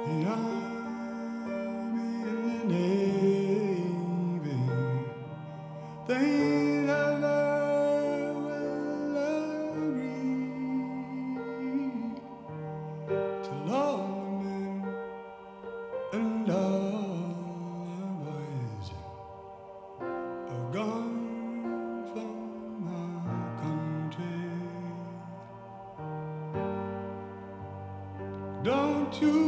the Army and the Navy. They never will agree till all the men and all the boys are gone from our country. Don't you